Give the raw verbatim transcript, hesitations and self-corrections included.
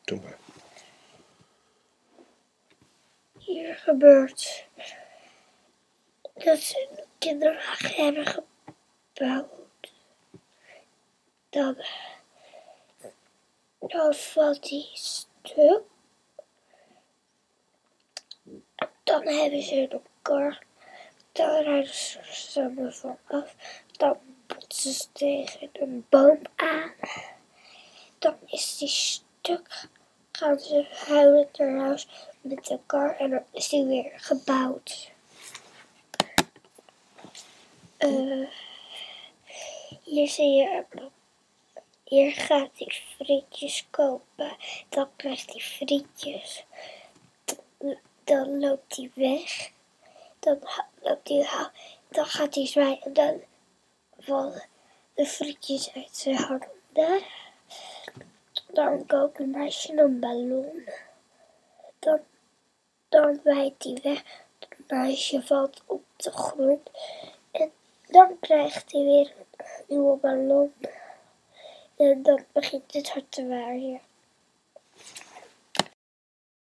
Doe maar. Hier gebeurt dat ze een kinderwagen hebben gebouwd. Dan, dan valt die stuk. Dan hebben ze een kar. Dan rijden ze samen vanaf. Dan botsen ze tegen een boom aan. Dan is die stuk. Gaan ze huilen naar huis met de kar. En dan is die weer gebouwd. Uh, hier zie je, hier gaat hij frietjes kopen. Dan krijgt hij frietjes. Dan loopt hij weg. Dan, loopt hij, dan gaat hij zwaaien. En dan vallen de frietjes uit zijn handen. Dan koopt een meisje een ballon. Dan, dan waait hij weg. Het meisje valt op de grond. En dan krijgt hij weer een nieuwe ballon. En dan begint het hard te waaien.